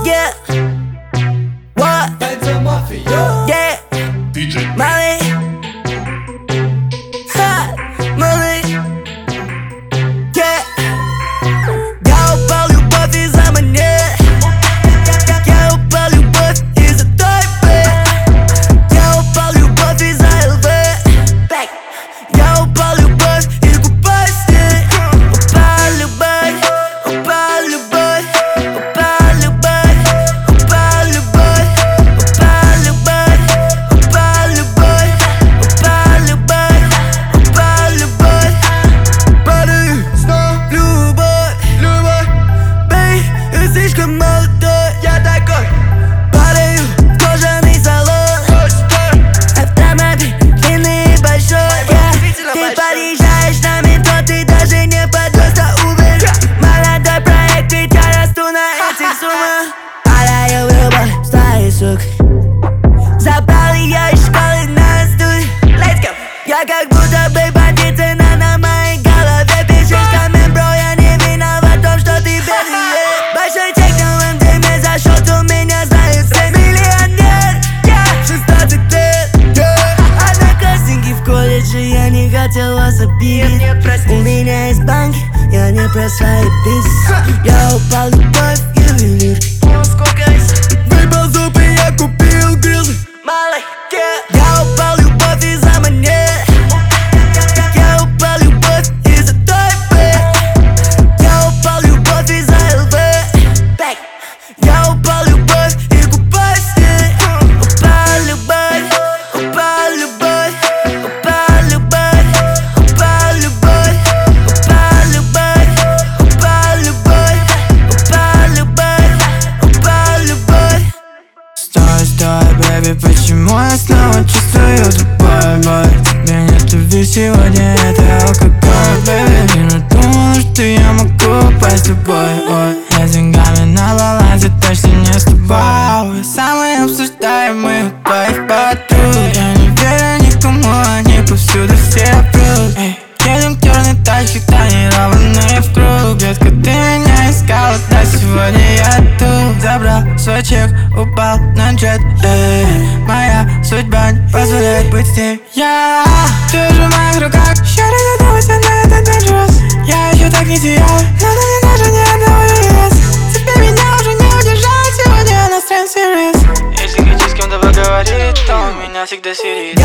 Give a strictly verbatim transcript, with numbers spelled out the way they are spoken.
Yeah. What? Yeah. Molly. Ha. Molly. Yeah. Я упал, любовь из-за монет. Я упал, любовь из-за той б. Я упал, любовь из-за ЛВ. Я упал, любовь из глупости. Упал, любовь. Упал, любовь. Упал, любовь. Упал, любовь. Упал, любовь. Упал, любовь. Упал, любовь. Упал, любовь. Падаю, снова любовь. Любовь. Бей, я слишком молодой. Я такой. Падаю, кожаный салон. Автомобиль длинный и большой. Ты подъезжаешь на метро, ты даже не подрос до Uber. Молодой проект, ведь я расту на этих суммах. Падаю в любовь, старый сук. Забрал ее из школы на студию. Я как будто бы бандит, цена на моей голове. Пишешь коммент, бро, я не виноват в том, что ты бедный. Большой чек на эм дэ эм за счет у меня знают все. Миллионер, шестнадцать лет. Одноклассники в колледже, я не хотел вас обидеть. У меня есть банки, я не про свои бизнес. Я упал, любовь, ювелир. Выпал зуб и я купил грилы. Я упал, любовь из-за монет. Я упал, любовь из-за той б. Я упал, любовь из-за ЛВ. Я упал, любовь из глупости. Упал, любовь. Упал, любовь. Упал, любовь. Упал, любовь. Упал, любовь. Упал, любовь. Упал, любовь. Упал, любовь. Стой, стой, бэби, почему я снова чувствую тупой бой? Тебе нет любви сегодня, это алкоголь, бэби. Не надумала, что я могу упасть с тобой, ой. Я с деньгами на балансе, точно не с тобой. Самые обсуждаемые у твоих подруг. Я не верю никому, они повсюду все прут. Эй, едем черный тачки, тонированные в круг. Детка, ты меня искала, да сегодня я тут. Забрал свой чек, упал на джет. Эй, моя судьба не позволяет быть с ней. Я, ты же в моих руках. Shawty, ты думаешь, она это dangerous. Я еще так не сиял, но ты не даже ни одного вес. Тебе меня уже не удержать, сегодня настроен serious. Если хочу с кем-то поговорить, то у меня всегда сирит.